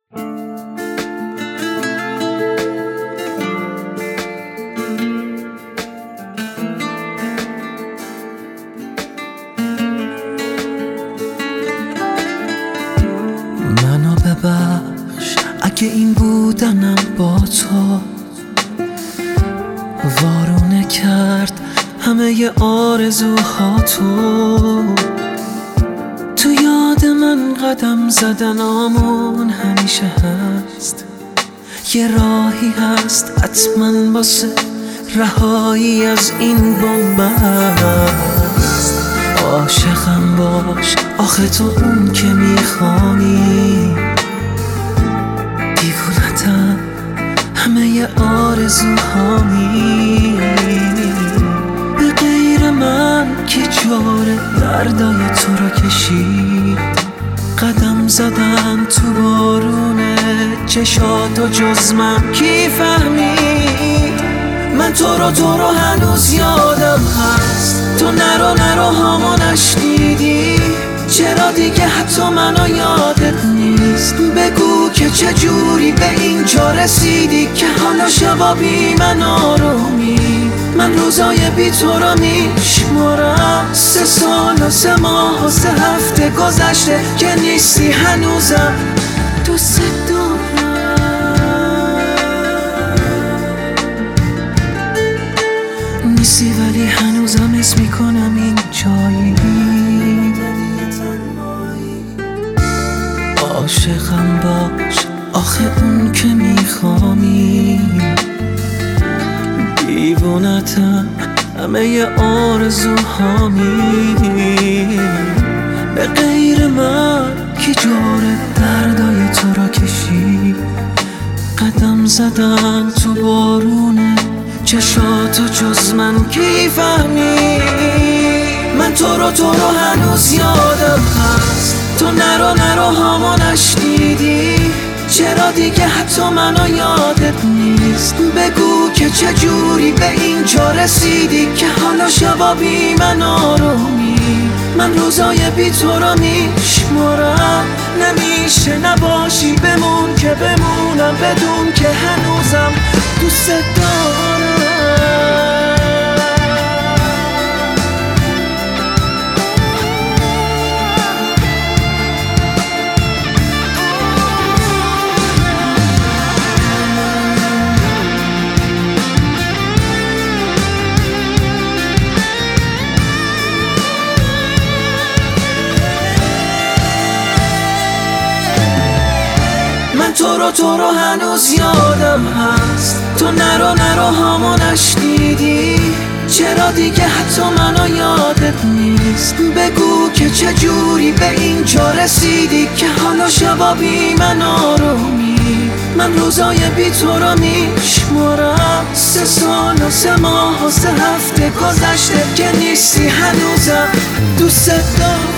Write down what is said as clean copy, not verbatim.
منو ببخش اگه این بودنم با تو وارونه کرد همه آرزوها تو یاد من قدم زدنامون همیشه هست، یه راهی هست حتما واسه رهایی از این بنبست. عاشقم باش آخه تو اون که میخوانی، دیوونتم همه آرزوهامی. به غیر من کی جوره دردای تو را کشید، قدم زدن تو بارونه چشاتو جز من کی فهمید. من تو رو هنوز یادم هست، تو نرو هامو نشنیدی. چرا دیگه حتی منو یادت نیست؟ بگو که چجوری به اینجا رسیدی که حالا شبا بی من آرومی. من روزای بی تو رو میشمارم، 3 سال و 3 ماه و 3 هفته گذشته که نیستی هنوزم دوست دارم. نیستی ولی هنوزم حس میکنم این جایی. عاشقم باش آخه اون که میخوامی، دیوونتم همه آرزوهامی. به غیر من کی جوره دردای تو را کشید، قدم زدن تو بارونه چشاتو جز من کی فهمید. من تو رو هنوز یادم هست، تو نرو هامو نشنیدی. چرا دیگه حتی منو یادت نیست؟ بگو که چجوری به اینجا رسیدی که حالا شبا بی من آرومی. من روزای بی تو رو میشمارم، نمیشه نباشی بمون که بمونم بدون که هنوزم دوست دارم. من تو رو هنوز یادم هست، تو نرو هامو نشنیدی. چرا دیگه حتی منو یادت نیست؟ بگو که چجوری به اینجا رسیدی که حالا شبا بی من آرومی. من روزای بی تو رو میشمارم، 3 سال و 3 ماه و 3 هفته گذشته که نیستی هنوزم دوست دارم.